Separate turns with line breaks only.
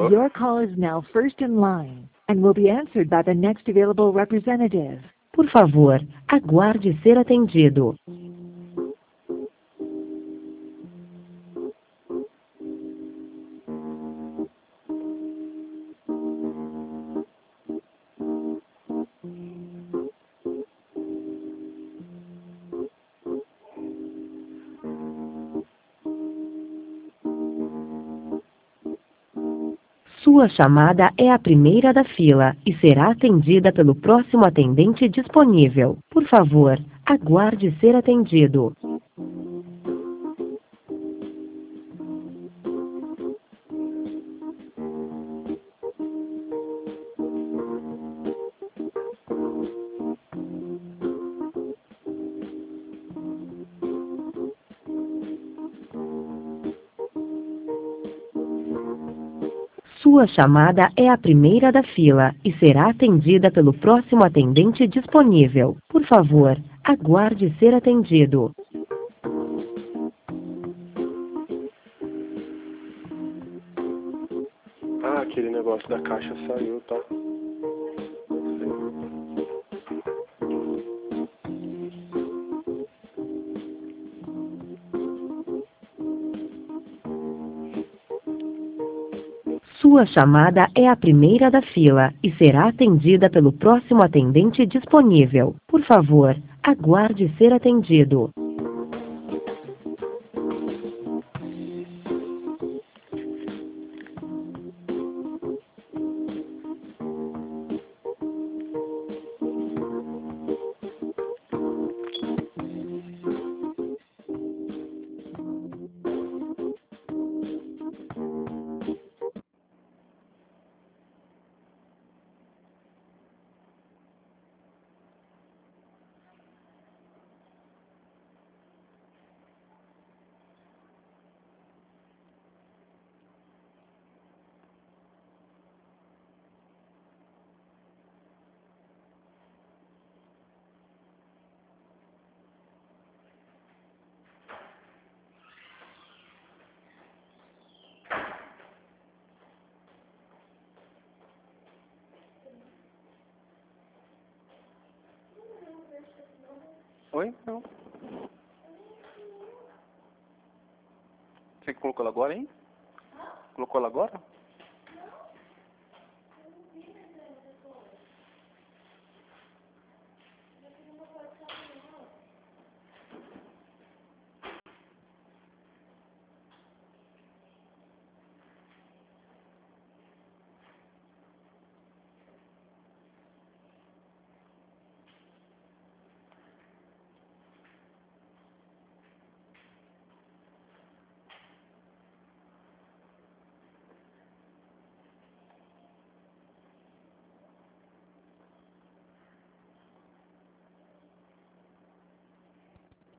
Your call is now first in line and will be answered by the next available representative.
Por favor, aguarde ser atendido. Sua chamada é a primeira da fila e será atendida pelo próximo atendente disponível. Por favor, aguarde ser atendido. Sua chamada é a primeira da fila e será atendida pelo próximo atendente disponível. Por favor, aguarde ser atendido.
Ah, aquele negócio da caixa saiu, tá?
Sua chamada é a primeira da fila e será atendida pelo próximo atendente disponível. Por favor, aguarde ser atendido.
Oi? Não. Você colocou ela agora, hein? Colocou ela agora?